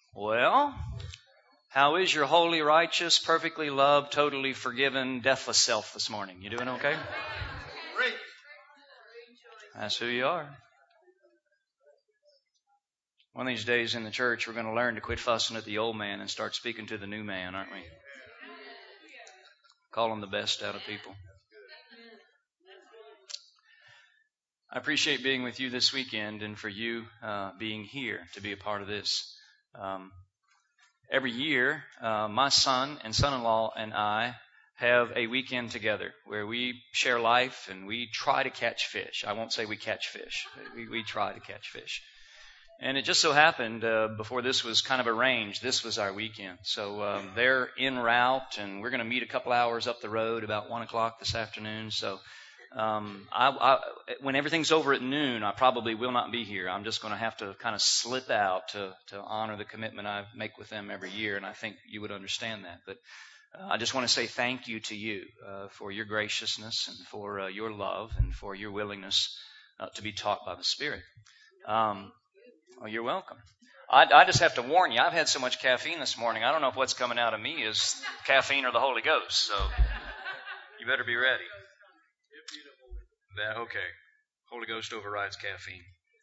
Well, how is your holy, righteous, perfectly loved, totally forgiven, deathless self this morning? You doing okay? Great. That's who you are. One of these days in the church, we're going to learn to quit fussing at the old man and start speaking to the new man, aren't we? Calling the best out of people. I appreciate being with you this weekend and for you being here to be a part of this. Every year, my son and son-in-law and I have a weekend together where we share life and we try to catch fish. I won't say we catch fish. We try to catch fish. And it just so happened, before this was kind of arranged, this was our weekend. So they're en route, and we're going to meet a couple hours up the road about 1 o'clock this afternoon. So when everything's over at noon, I probably will not be here. I'm just going to have to kind of slip out to honor the commitment I make with them every year, and I think you would understand that. But I just want to say thank you to you for your graciousness and for your love and for your willingness to be taught by the Spirit. Well, you're welcome. I just have to warn you, I've had so much caffeine this morning, I don't know if what's coming out of me is caffeine or the Holy Ghost, so you better be ready. Okay. Holy Ghost overrides caffeine.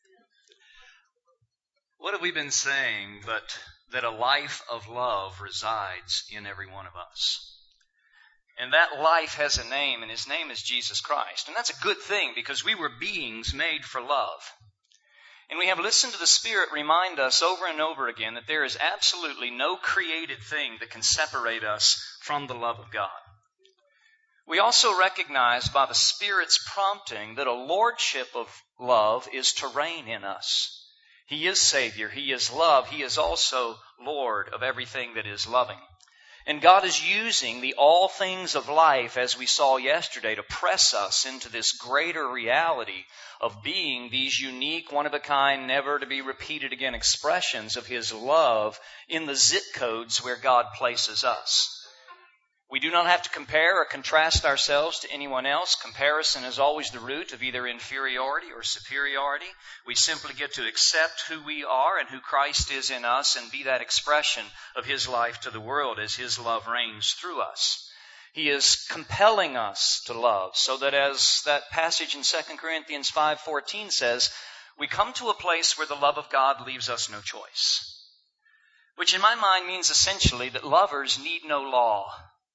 What have we been saying but that a life of love resides in every one of us? And that life has a name, and His name is Jesus Christ. And that's a good thing because we were beings made for love. And we have listened to the Spirit remind us over and over again that there is absolutely no created thing that can separate us from the love of God. We also recognize by the Spirit's prompting that a lordship of love is to reign in us. He is Savior. He is love. He is also Lord of everything that is loving. And God is using the all things of life, as we saw yesterday, to press us into this greater reality of being these unique, one-of-a-kind, never-to-be-repeated again expressions of His love in the zip codes where God places us. We do not have to compare or contrast ourselves to anyone else. Comparison is always the root of either inferiority or superiority. We simply get to accept who we are and who Christ is in us and be that expression of His life to the world as His love reigns through us. He is compelling us to love so that, as that passage in 2 Corinthians 5:14 says, we come to a place where the love of God leaves us no choice. Which in my mind means essentially that lovers need no law.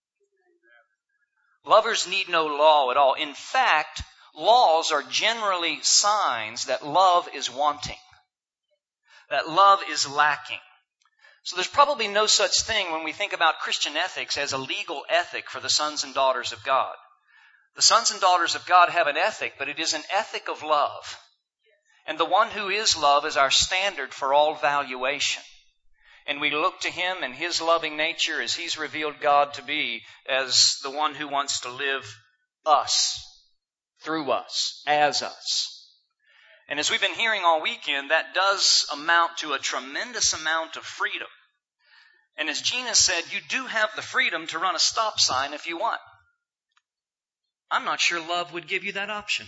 Lovers need no law at all. In fact, laws are generally signs that love is wanting, that love is lacking. So there's probably no such thing when we think about Christian ethics as a legal ethic for the sons and daughters of God. The sons and daughters of God have an ethic, but it is an ethic of love. And the one who is love is our standard for all valuation. And we look to Him and His loving nature as He's revealed God to be as the one who wants to live us, through us, as us. And as we've been hearing all weekend, that does amount to a tremendous amount of freedom. And as Gina said, you do have the freedom to run a stop sign if you want. I'm not sure love would give you that option.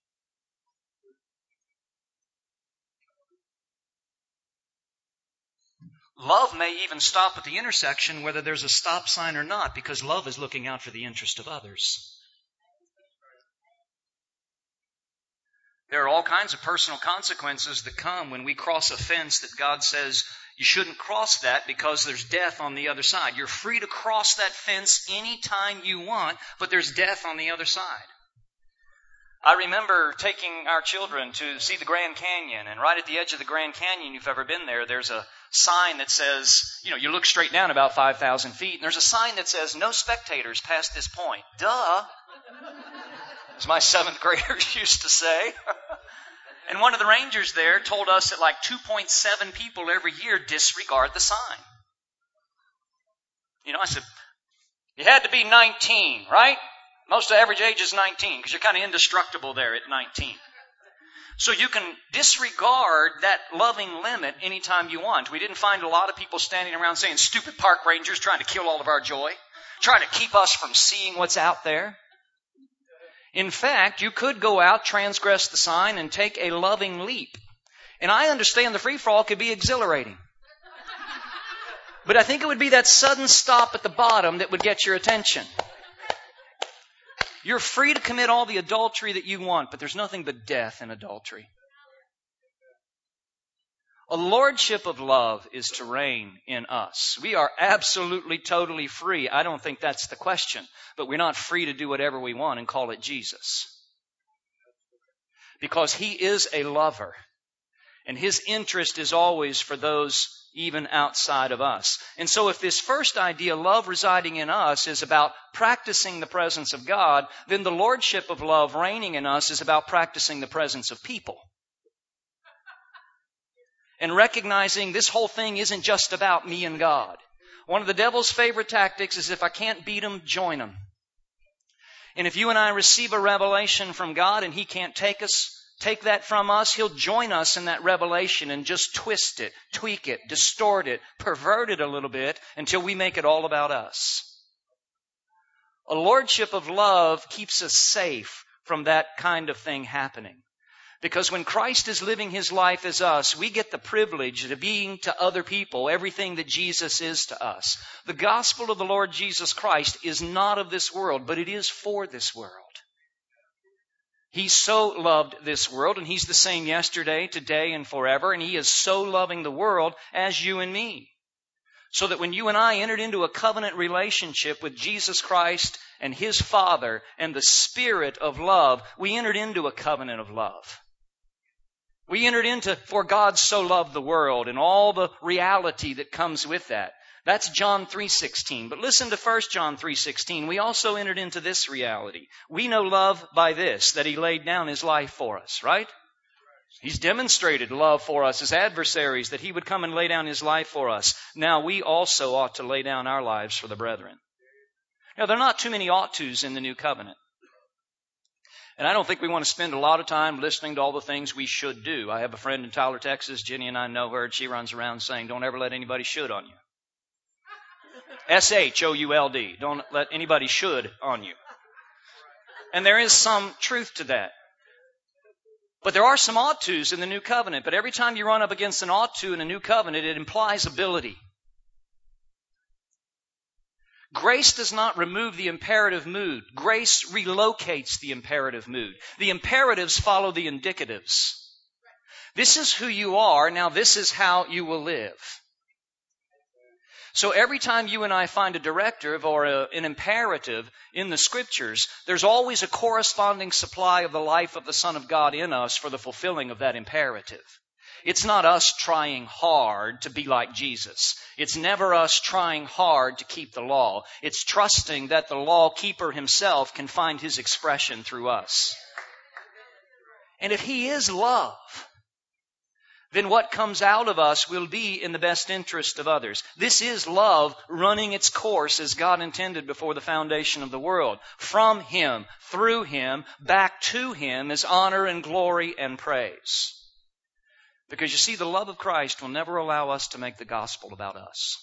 Love may even stop at the intersection whether there's a stop sign or not, because love is looking out for the interest of others. There are all kinds of personal consequences that come when we cross a fence that God says you shouldn't cross that because there's death on the other side. You're free to cross that fence anytime you want, but there's death on the other side. I remember taking our children to see the Grand Canyon, and right at the edge of the Grand Canyon, if you've ever been there, there's a sign that says, you look straight down about 5,000 feet, and there's a sign that says, no spectators past this point. Duh! As my 7th graders used to say. And one of the rangers there told us that like 2.7 people every year disregard the sign. I said, you had to be 19, right? Most of the average age is 19 because you're kind of indestructible there at 19. So you can disregard that loving limit anytime you want. We didn't find a lot of people standing around saying, stupid park rangers trying to kill all of our joy, trying to keep us from seeing what's out there. In fact, you could go out, transgress the sign, and take a loving leap. And I understand the free-for-all could be exhilarating. But I think it would be that sudden stop at the bottom that would get your attention. You're free to commit all the adultery that you want, but there's nothing but death in adultery. A lordship of love is to reign in us. We are absolutely, totally free. I don't think that's the question. But we're not free to do whatever we want and call it Jesus. Because He is a lover. And His interest is always for those even outside of us. And so if this first idea, love residing in us, is about practicing the presence of God, then the lordship of love reigning in us is about practicing the presence of people. And recognizing this whole thing isn't just about me and God. One of the devil's favorite tactics is if I can't beat him, join him. And if you and I receive a revelation from God and He can't take that from us, He'll join us in that revelation and just twist it, tweak it, distort it, pervert it a little bit until we make it all about us. A lordship of love keeps us safe from that kind of thing happening. Because when Christ is living His life as us, we get the privilege of being to other people everything that Jesus is to us. The gospel of the Lord Jesus Christ is not of this world, but it is for this world. He so loved this world, and He's the same yesterday, today, and forever, and He is so loving the world as you and me. So that when you and I entered into a covenant relationship with Jesus Christ and His Father and the Spirit of love, we entered into a covenant of love. We entered into, for God so loved the world, and all the reality that comes with that. That's John 3:16. But listen to 1 John 3:16. We also entered into this reality. We know love by this, that He laid down His life for us, right? He's demonstrated love for us as adversaries, that He would come and lay down His life for us. Now we also ought to lay down our lives for the brethren. Now there are not too many ought tos in the new covenant. And I don't think we want to spend a lot of time listening to all the things we should do. I have a friend in Tyler, Texas. Jenny and I know her, and she runs around saying, don't ever let anybody should on you. S-H-O-U-L-D. Don't let anybody should on you. And there is some truth to that. But there are some ought tos in the new covenant. But every time you run up against an ought to in a new covenant, it implies ability. Grace does not remove the imperative mood. Grace relocates the imperative mood. The imperatives follow the indicatives. This is who you are. Now this is how you will live. So every time you and I find a directive or an imperative in the Scriptures, there's always a corresponding supply of the life of the Son of God in us for the fulfilling of that imperative. It's not us trying hard to be like Jesus. It's never us trying hard to keep the law. It's trusting that the law keeper Himself can find His expression through us. And if He is love, then what comes out of us will be in the best interest of others. This is love running its course as God intended before the foundation of the world. From Him, through Him, back to Him is honor and glory and praise. Because you see, the love of Christ will never allow us to make the gospel about us.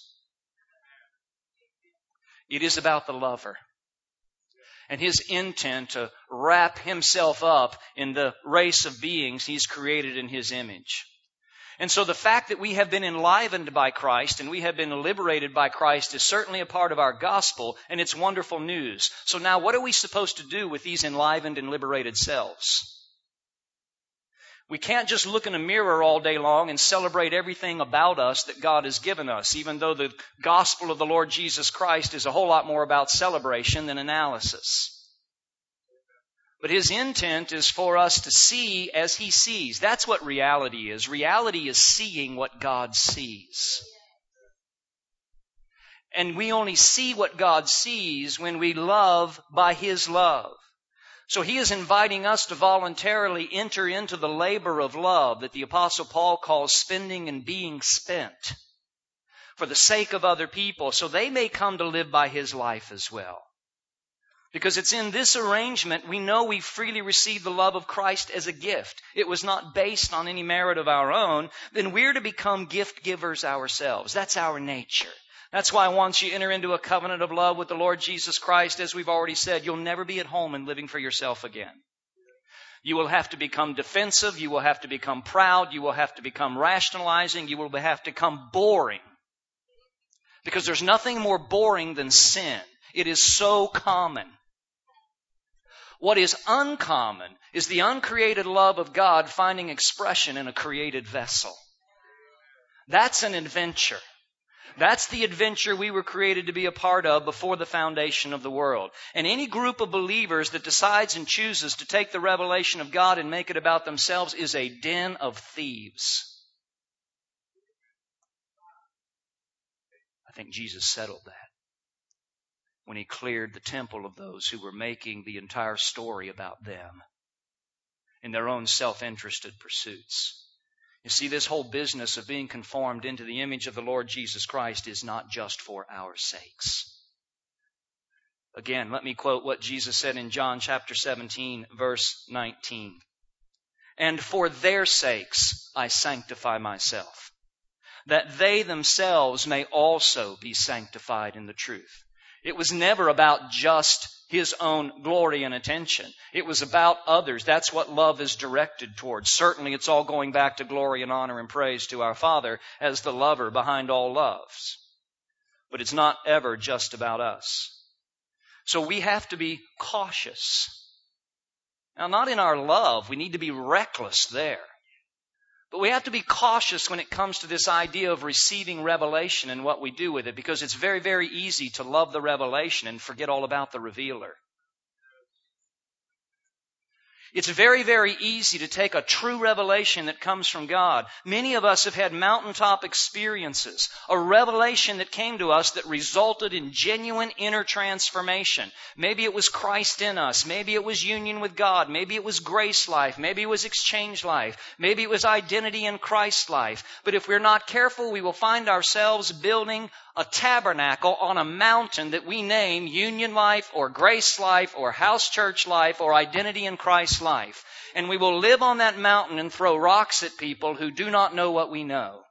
It is about the lover and His intent to wrap Himself up in the race of beings He's created in His image. And so the fact that we have been enlivened by Christ and we have been liberated by Christ is certainly a part of our gospel, and it's wonderful news. So now what are we supposed to do with these enlivened and liberated selves? We can't just look in a mirror all day long and celebrate everything about us that God has given us, even though the gospel of the Lord Jesus Christ is a whole lot more about celebration than analysis. But His intent is for us to see as He sees. That's what reality is. Reality is seeing what God sees. And we only see what God sees when we love by His love. So He is inviting us to voluntarily enter into the labor of love that the Apostle Paul calls spending and being spent for the sake of other people, so they may come to live by His life as well. Because it's in this arrangement we know we freely received the love of Christ as a gift. It was not based on any merit of our own. Then we're to become gift givers ourselves. That's our nature. That's why once you enter into a covenant of love with the Lord Jesus Christ, as we've already said, you'll never be at home and living for yourself again. You will have to become defensive. You will have to become proud. You will have to become rationalizing. You will have to become boring. Because there's nothing more boring than sin. It is so common. What is uncommon is the uncreated love of God finding expression in a created vessel. That's an adventure. That's the adventure we were created to be a part of before the foundation of the world. And any group of believers that decides and chooses to take the revelation of God and make it about themselves is a den of thieves. I think Jesus settled that when He cleared the temple of those who were making the entire story about them in their own self-interested pursuits. You see, this whole business of being conformed into the image of the Lord Jesus Christ is not just for our sakes. Again, let me quote what Jesus said in John chapter 17, verse 19. And for their sakes I sanctify myself, that they themselves may also be sanctified in the truth. It was never about just His own glory and attention. It was about others. That's what love is directed towards. Certainly it's all going back to glory and honor and praise to our Father as the lover behind all loves. But it's not ever just about us. So we have to be cautious. Now, not in our love. We need to be reckless there. But we have to be cautious when it comes to this idea of receiving revelation and what we do with it, because it's very, very easy to love the revelation and forget all about the revealer. It's very, very easy to take a true revelation that comes from God. Many of us have had mountaintop experiences, a revelation that came to us that resulted in genuine inner transformation. Maybe it was Christ in us. Maybe it was union with God. Maybe it was grace life. Maybe it was exchange life. Maybe it was identity in Christ life. But if we're not careful, we will find ourselves building a tabernacle on a mountain that we name union life or grace life or house church life or identity in Christ life. And we will live on that mountain and throw rocks at people who do not know what we know.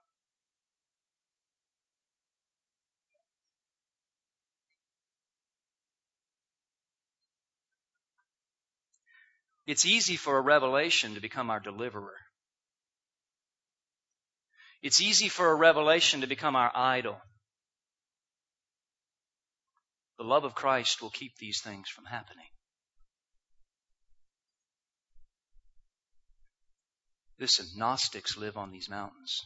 It's easy for a revelation to become our deliverer. It's easy for a revelation to become our idol. The love of Christ will keep these things from happening. Listen, Gnostics live on these mountains.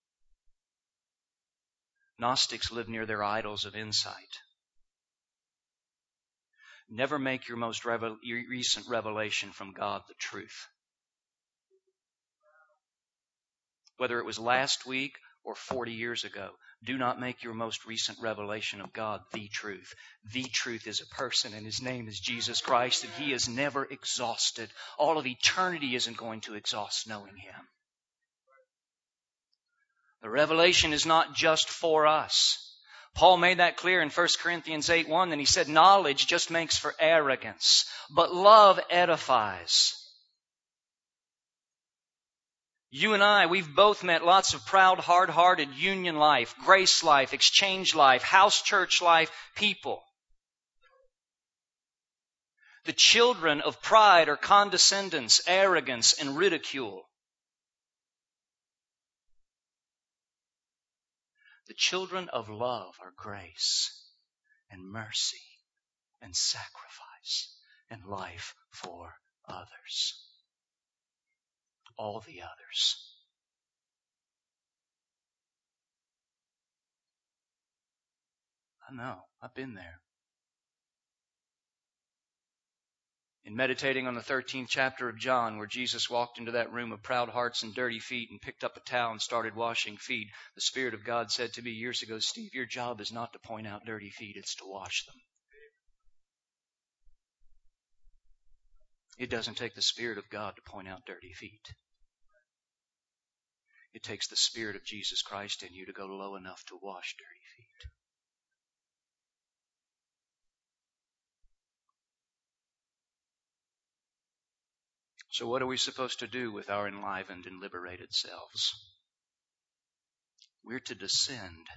Gnostics live near their idols of insight. Never make your most recent revelation from God the truth. Whether it was last week or 40 years ago, do not make your most recent revelation of God the truth. The truth is a person, and His name is Jesus Christ, and He is never exhausted. All of eternity isn't going to exhaust knowing Him. The revelation is not just for us. Paul made that clear in 1 Corinthians 8:1, and he said, knowledge just makes for arrogance, but love edifies. You and I, we've both met lots of proud, hard-hearted union life, grace life, exchange life, house church life people. The children of pride are condescendence, arrogance, and ridicule. The children of love are grace and mercy and sacrifice and life for others. All the others. I know, I've been there. In meditating on the 13th chapter of John, where Jesus walked into that room of proud hearts and dirty feet and picked up a towel and started washing feet, the Spirit of God said to me years ago, Steve, your job is not to point out dirty feet, it's to wash them. It doesn't take the Spirit of God to point out dirty feet. It takes the Spirit of Jesus Christ in you to go low enough to wash dirty feet. So what are we supposed to do with our enlivened and liberated selves? We're to descend.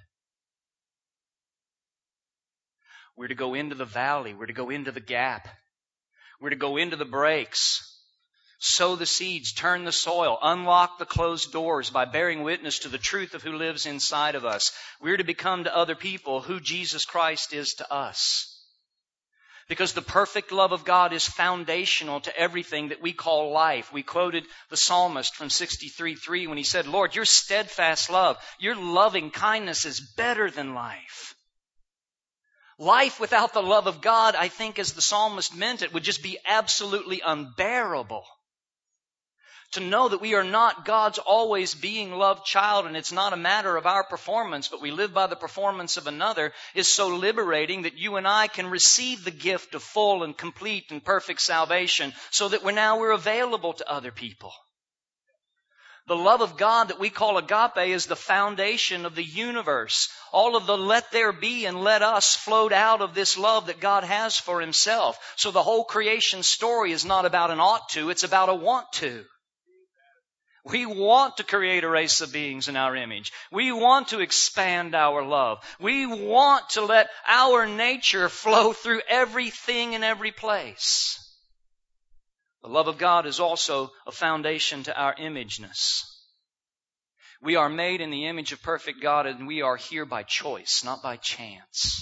We're to go into the valley. We're to go into the gap. We're to go into the breaks. Sow the seeds, turn the soil, unlock the closed doors by bearing witness to the truth of who lives inside of us. We're to become to other people who Jesus Christ is to us. Because the perfect love of God is foundational to everything that we call life. We quoted the psalmist from 63:3 when he said, Lord, your steadfast love, your loving kindness is better than life. Life without the love of God, I think as the psalmist meant it, would just be absolutely unbearable. To know that we are not God's always being loved child and it's not a matter of our performance, but we live by the performance of another is so liberating that you and I can receive the gift of full and complete and perfect salvation so that we're available to other people. The love of God that we call agape is the foundation of the universe. All of the let there be and let us flowed out of this love that God has for Himself. So the whole creation story is not about an ought to, it's about a want to. We want to create a race of beings in our image. We want to expand our love. We want to let our nature flow through everything and every place. The love of God is also a foundation to our imageness. We are made in the image of perfect God, and we are here by choice, not by chance.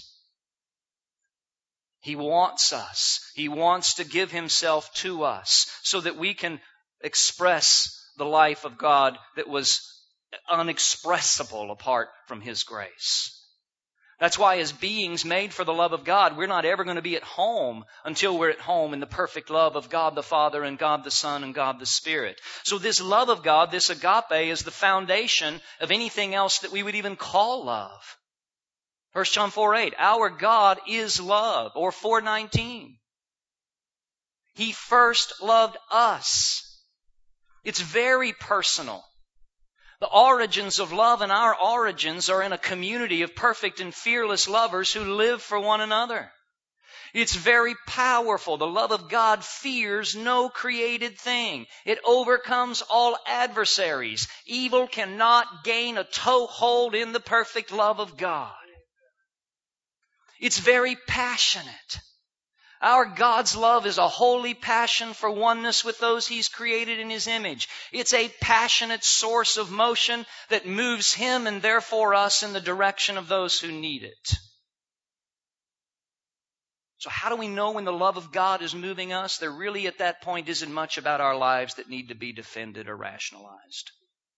He wants us. He wants to give Himself to us so that we can express the life of God that was unexpressible apart from His grace. That's why as beings made for the love of God, we're not ever going to be at home until we're at home in the perfect love of God the Father and God the Son and God the Spirit. So this love of God, this agape, is the foundation of anything else that we would even call love. 1 John 4:8, our God is love, or 4:19. He first loved us. It's very personal. The origins of love and our origins are in a community of perfect and fearless lovers who live for one another. It's very powerful. The love of God fears no created thing. It overcomes all adversaries. Evil cannot gain a toehold in the perfect love of God. It's very passionate. Our God's love is a holy passion for oneness with those He's created in His image. It's a passionate source of motion that moves Him and therefore us in the direction of those who need it. So how do we know when the love of God is moving us? There really at that point isn't much about our lives that need to be defended or rationalized.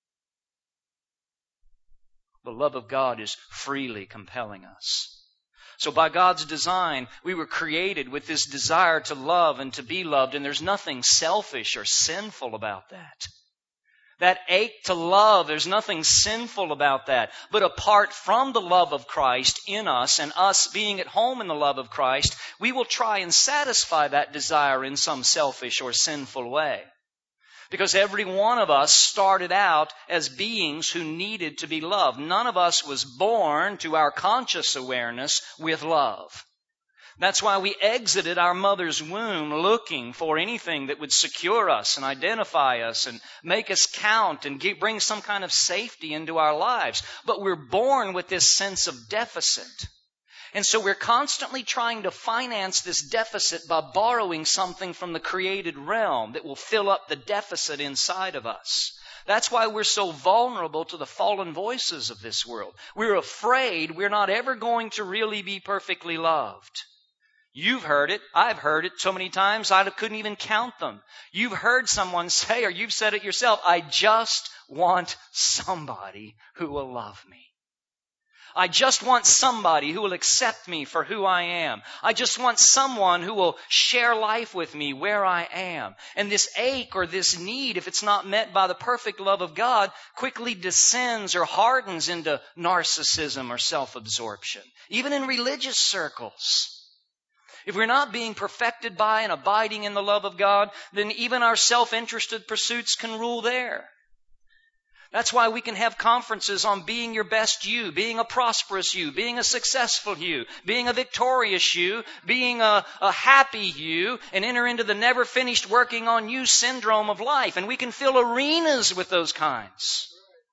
The love of God is freely compelling us. So by God's design, we were created with this desire to love and to be loved, and there's nothing selfish or sinful about that. That ache to love, there's nothing sinful about that. But apart from the love of Christ in us and us being at home in the love of Christ, we will try and satisfy that desire in some selfish or sinful way. Because every one of us started out as beings who needed to be loved. None of us was born to our conscious awareness with love. That's why we exited our mother's womb looking for anything that would secure us and identify us and make us count and bring some kind of safety into our lives. But we're born with this sense of deficit. And so we're constantly trying to finance this deficit by borrowing something from the created realm that will fill up the deficit inside of us. That's why we're so vulnerable to the fallen voices of this world. We're afraid we're not ever going to really be perfectly loved. You've heard it. I've heard it so many times I couldn't even count them. You've heard someone say, or you've said it yourself, I just want somebody who will love me. I just want somebody who will accept me for who I am. I just want someone who will share life with me where I am. And this ache or this need, if it's not met by the perfect love of God, quickly descends or hardens into narcissism or self-absorption, even in religious circles. If we're not being perfected by and abiding in the love of God, then even our self-interested pursuits can rule there. That's why we can have conferences on being your best you, being a prosperous you, being a successful you, being a victorious you, being a happy you, and enter into the never finished working on you syndrome of life. And we can fill arenas with those kinds.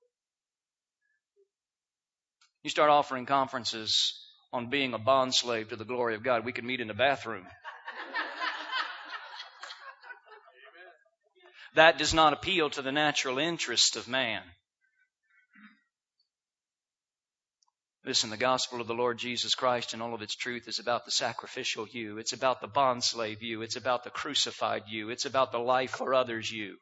You start offering conferences on being a bondslave to the glory of God, we could meet in the bathroom. That does not appeal to the natural interest of man. Listen, the gospel of the Lord Jesus Christ in all of its truth is about the sacrificial you. It's about the bondslave you. It's about the crucified you. It's about the life for others you.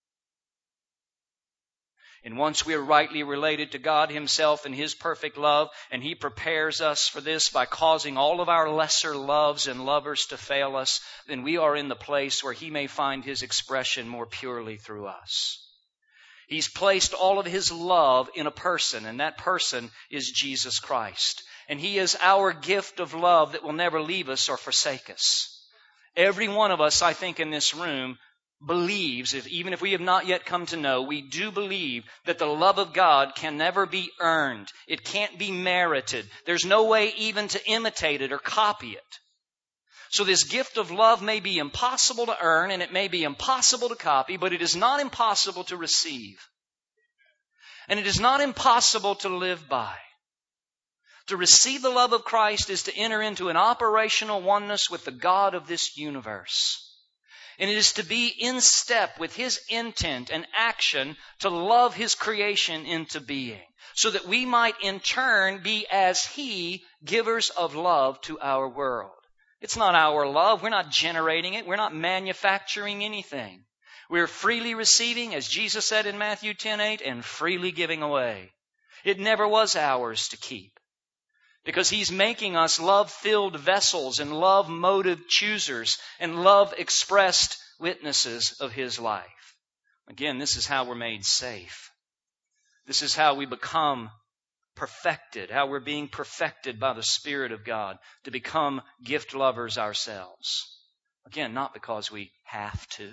And once we are rightly related to God Himself and His perfect love, and He prepares us for this by causing all of our lesser loves and lovers to fail us, then we are in the place where He may find His expression more purely through us. He's placed all of His love in a person, and that person is Jesus Christ. And He is our gift of love that will never leave us or forsake us. Every one of us, I think, in this room believes, even if we have not yet come to know, we do believe that the love of God can never be earned. It can't be merited. There's no way even to imitate it or copy it. So this gift of love may be impossible to earn and it may be impossible to copy, but it is not impossible to receive. And it is not impossible to live by. To receive the love of Christ is to enter into an operational oneness with the God of this universe. And it is to be in step with His intent and action to love His creation into being, so that we might in turn be as He, givers of love to our world. It's not our love. We're not generating it. We're not manufacturing anything. We're freely receiving, as Jesus said in Matthew 10:8, and freely giving away. It never was ours to keep, because He's making us love-filled vessels and love-motive choosers and love-expressed witnesses of His life. Again, this is how we're made safe. This is how we become perfected, how we're being perfected by the Spirit of God to become gift lovers ourselves. Again, not because we have to,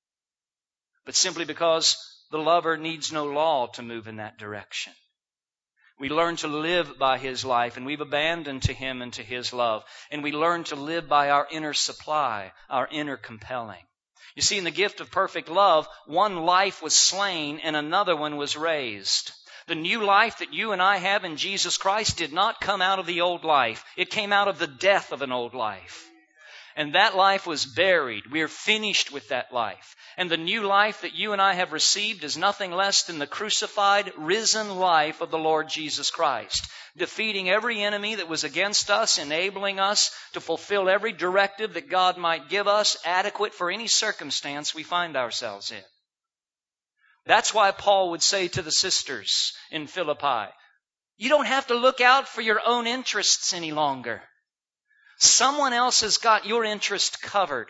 but simply because the lover needs no law to move in that direction. We learn to live by His life, and we've abandoned to Him and to His love. And we learn to live by our inner supply, our inner compelling. You see, in the gift of perfect love, one life was slain and another one was raised. The new life that you and I have in Jesus Christ did not come out of the old life. It came out of the death of an old life. And that life was buried. We are finished with that life. And the new life that you and I have received is nothing less than the crucified, risen life of the Lord Jesus Christ, defeating every enemy that was against us, enabling us to fulfill every directive that God might give us, adequate for any circumstance we find ourselves in. That's why Paul would say to the sisters in Philippi, you don't have to look out for your own interests any longer. Someone else has got your interest covered.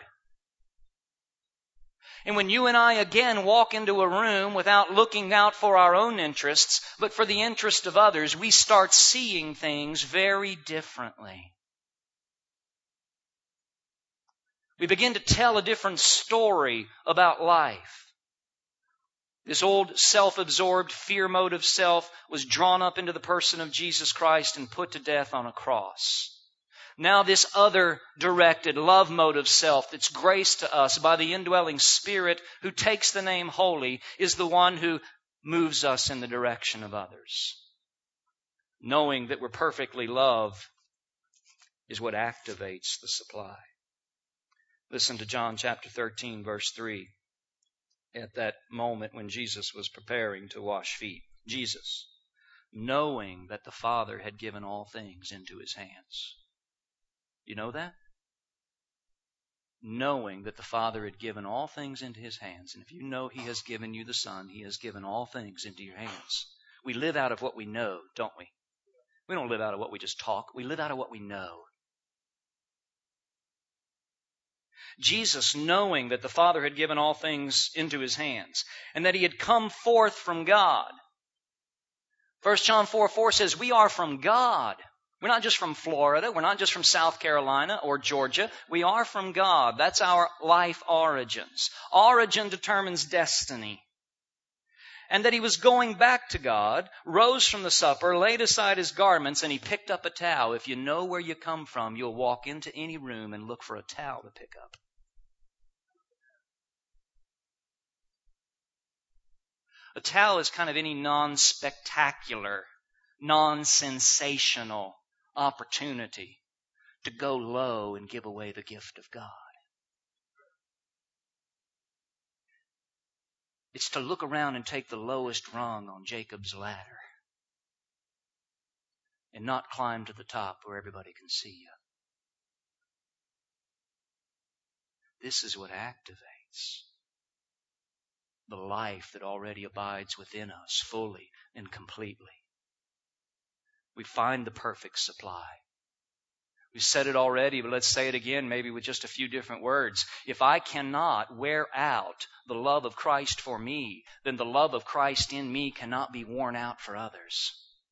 And when you and I again walk into a room without looking out for our own interests, but for the interest of others, we start seeing things very differently. We begin to tell a different story about life. This old self-absorbed fear mode of self was drawn up into the person of Jesus Christ and put to death on a cross. Now this other directed love mode of self that's graced to us by the indwelling Spirit who takes the name holy is the one who moves us in the direction of others. Knowing that we're perfectly loved is what activates the supply. Listen to John chapter 13, verse 3. At that moment when Jesus was preparing to wash feet. Jesus, knowing that the Father had given all things into His hands. You know that? Knowing that the Father had given all things into His hands. And if you know He has given you the Son, He has given all things into your hands. We live out of what we know, don't we? We don't live out of what we just talk. We live out of what we know. Jesus, knowing that the Father had given all things into His hands and that He had come forth from God. 1 John 4:4 says, we are from God. We're not just from Florida. We're not just from South Carolina or Georgia. We are from God. That's our life origins. Origin determines destiny. And that He was going back to God, rose from the supper, laid aside His garments, and He picked up a towel. If you know where you come from, you'll walk into any room and look for a towel to pick up. A towel is kind of any non-spectacular, non-sensational opportunity to go low and give away the gift of God. It's to look around and take the lowest rung on Jacob's ladder and not climb to the top where everybody can see you. This is what activates the life that already abides within us fully and completely. We find the perfect supply. We said it already, but let's say it again, maybe with just a few different words. If I cannot wear out the love of Christ for me, then the love of Christ in me cannot be worn out for others.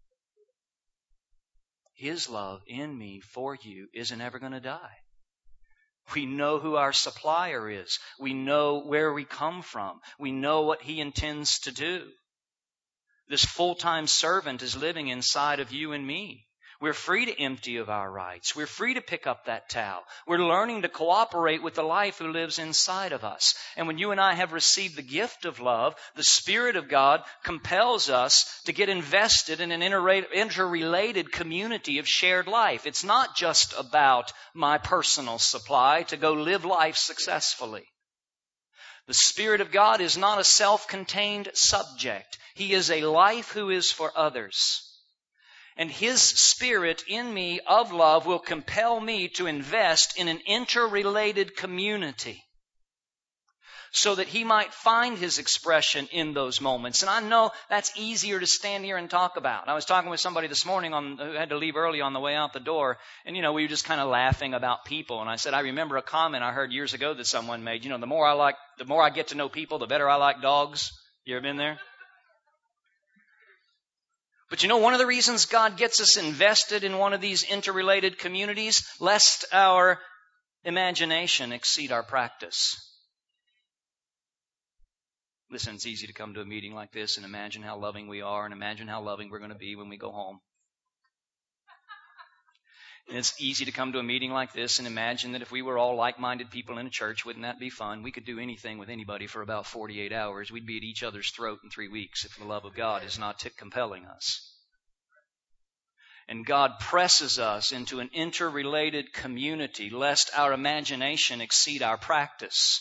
His love in me for you isn't ever going to die. We know who our supplier is. We know where we come from. We know what He intends to do. This full-time servant is living inside of you and me. We're free to empty of our rights. We're free to pick up that towel. We're learning to cooperate with the life who lives inside of us. And when you and I have received the gift of love, the Spirit of God compels us to get invested in an interrelated community of shared life. It's not just about my personal supply to go live life successfully. The Spirit of God is not a self-contained subject. He is a life who is for others. And His Spirit in me of love will compel me to invest in an interrelated community so that He might find His expression in those moments. And I know that's easier to stand here and talk about. I was talking with somebody this morning who had to leave early on the way out the door. And, we were just kind of laughing about people. And I said, I remember a comment I heard years ago that someone made. The more I get to know people, the better I like dogs. You ever been there? But one of the reasons God gets us invested in one of these interrelated communities, lest our imagination exceed our practice. Listen, it's easy to come to a meeting like this and imagine how loving we are and imagine how loving we're going to be when we go home. And it's easy to come to a meeting like this and imagine that if we were all like-minded people in a church, wouldn't that be fun? We could do anything with anybody for about 48 hours. We'd be at each other's throat in 3 weeks if the love of God is not compelling us. And God presses us into an interrelated community, lest our imagination exceed our practice.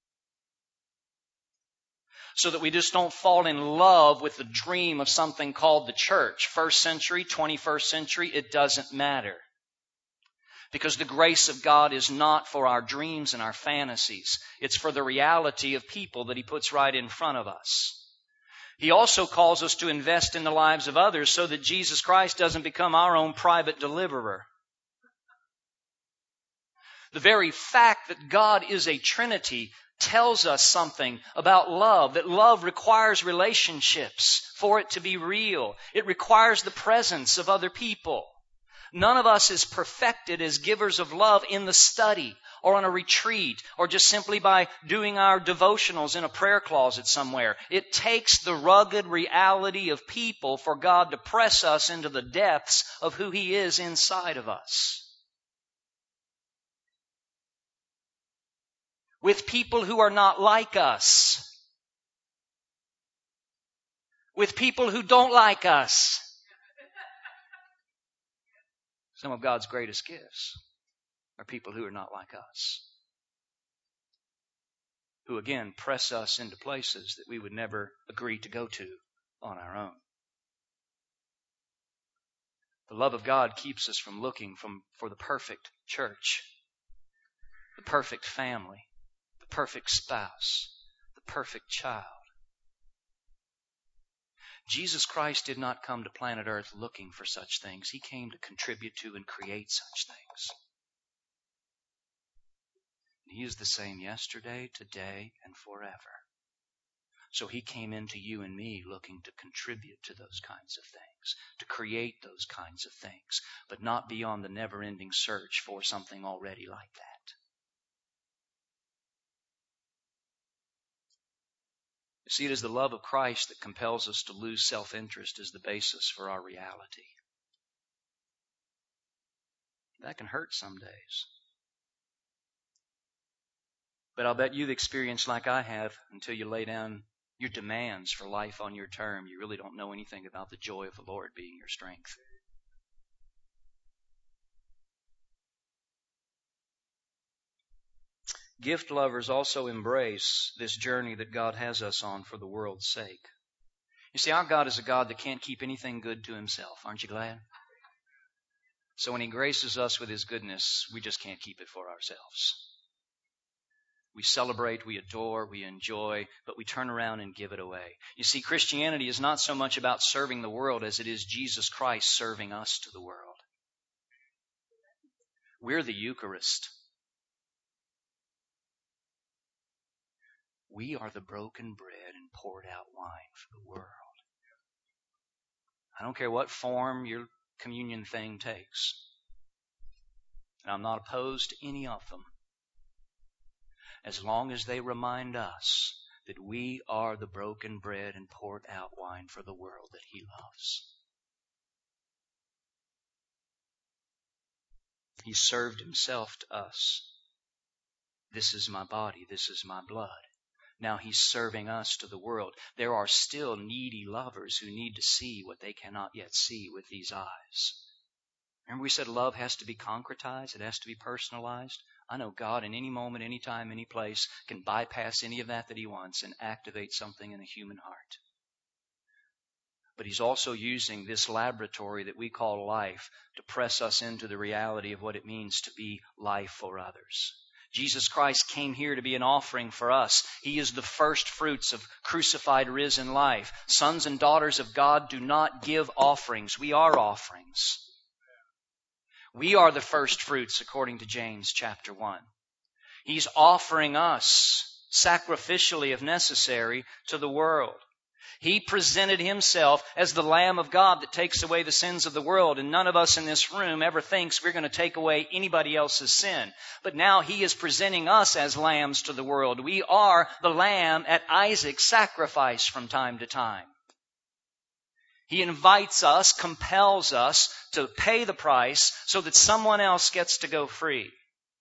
So that we just don't fall in love with the dream of something called the church. 1st century, 21st century, it doesn't matter. Because the grace of God is not for our dreams and our fantasies. It's for the reality of people that He puts right in front of us. He also calls us to invest in the lives of others so that Jesus Christ doesn't become our own private deliverer. The very fact that God is a Trinity tells us something about love, that love requires relationships for it to be real. It requires the presence of other people. None of us is perfected as givers of love in the study or on a retreat or just simply by doing our devotionals in a prayer closet somewhere. It takes the rugged reality of people for God to press us into the depths of who He is inside of us. With people who are not like us. With people who don't like us. Some of God's greatest gifts are people who are not like us. Who again press us into places that we would never agree to go to on our own. The love of God keeps us from looking for the perfect church, the perfect family, the perfect spouse, the perfect child. Jesus Christ did not come to planet Earth looking for such things. He came to contribute to and create such things. He is the same yesterday, today, and forever. So He came into you and me looking to contribute to those kinds of things, to create those kinds of things, but not beyond the never-ending search for something already like that. You see, it is the love of Christ that compels us to lose self-interest as the basis for our reality. That can hurt some days. But I'll bet you've experienced like I have until you lay down your demands for life on your term. You really don't know anything about the joy of the Lord being your strength. Gift lovers also embrace this journey that God has us on for the world's sake. You see, our God is a God that can't keep anything good to Himself. Aren't you glad? So when He graces us with His goodness, we just can't keep it for ourselves. We celebrate, we adore, we enjoy, but we turn around and give it away. You see, Christianity is not so much about serving the world as it is Jesus Christ serving us to the world. We're the Eucharist. We are the broken bread and poured out wine for the world. I don't care what form your communion thing takes. And I'm not opposed to any of them, as long as they remind us that we are the broken bread and poured out wine for the world that He loves. He served Himself to us. This is my body, this is my blood. Now He's serving us to the world. There are still needy lovers who need to see what they cannot yet see with these eyes. Remember we said love has to be concretized, it has to be personalized. I know God in any moment, any time, any place can bypass any of that He wants and activate something in a human heart. But He's also using this laboratory that we call life to press us into the reality of what it means to be life for others. Jesus Christ came here to be an offering for us. He is the first fruits of crucified, risen life. Sons and daughters of God do not give offerings. We are offerings. We are the first fruits according to James chapter 1. He's offering us sacrificially, if necessary, to the world. He presented Himself as the Lamb of God that takes away the sins of the world. And none of us in this room ever thinks we're going to take away anybody else's sin. But now He is presenting us as lambs to the world. We are the lamb at Isaac's sacrifice from time to time. He invites us, compels us to pay the price so that someone else gets to go free.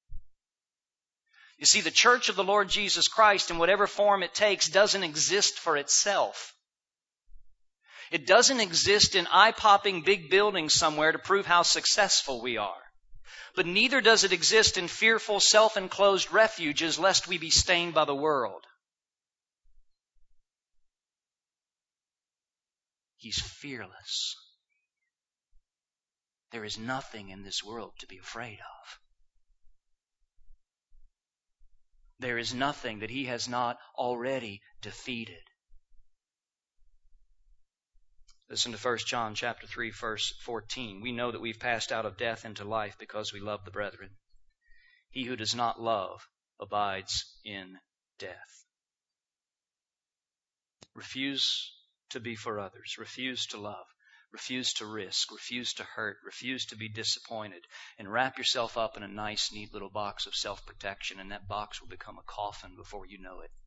You see, the church of the Lord Jesus Christ, in whatever form it takes, doesn't exist for itself. It doesn't exist in eye-popping big buildings somewhere to prove how successful we are. But neither does it exist in fearful, self-enclosed refuges lest we be stained by the world. He's fearless. There is nothing in this world to be afraid of. There is nothing that He has not already defeated. Listen to 1 John chapter 3, verse 14. We know that we've passed out of death into life because we love the brethren. He who does not love abides in death. Refuse to be for others. Refuse to love. Refuse to risk. Refuse to hurt. Refuse to be disappointed. And wrap yourself up in a nice, neat little box of self-protection, and that box will become a coffin before you know it.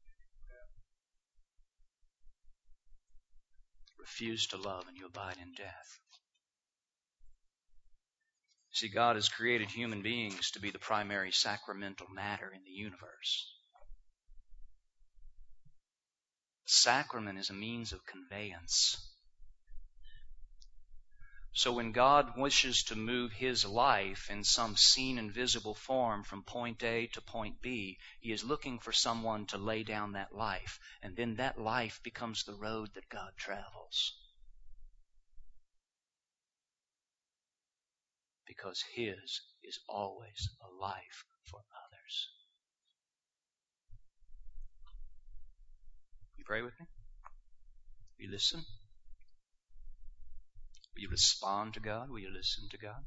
Refuse to love and you abide in death. See, God has created human beings to be the primary sacramental matter in the universe. Sacrament is a means of conveyance. So when God wishes to move His life in some seen and visible form from point A to point B, He is looking for someone to lay down that life. And then that life becomes the road that God travels. Because His is always a life for others. You pray with me? Will you listen? Will you respond to God? Will you listen to God?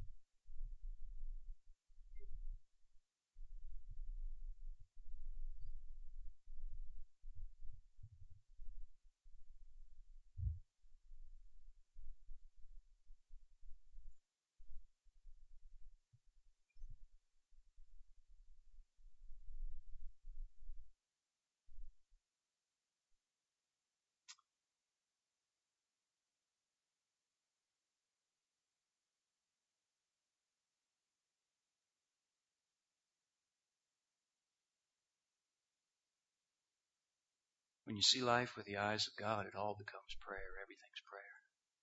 When you see life with the eyes of God, it all becomes prayer. Everything's prayer.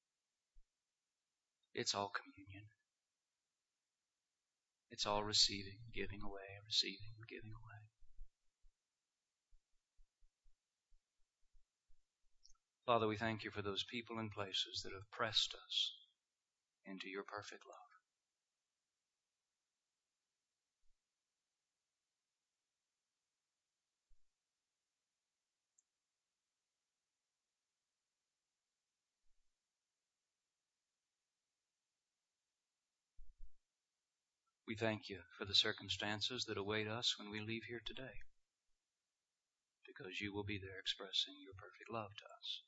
It's all communion. It's all receiving, giving away, receiving, giving away. Father, we thank you for those people and places that have pressed us into your perfect love. We thank you for the circumstances that await us when we leave here today, because you will be there expressing your perfect love to us.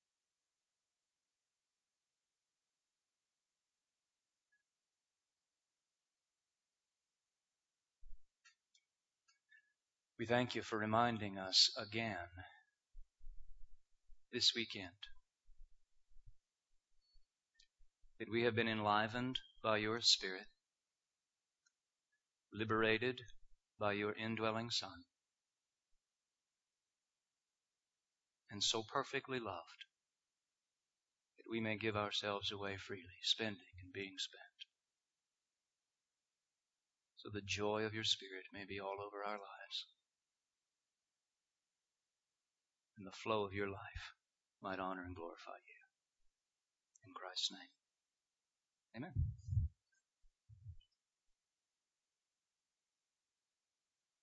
We thank you for reminding us again this weekend that we have been enlivened by your Spirit, liberated by your indwelling Son, and so perfectly loved that we may give ourselves away freely, spending and being spent, so the joy of your Spirit may be all over our lives, and the flow of your life might honor and glorify you. In Christ's name, amen.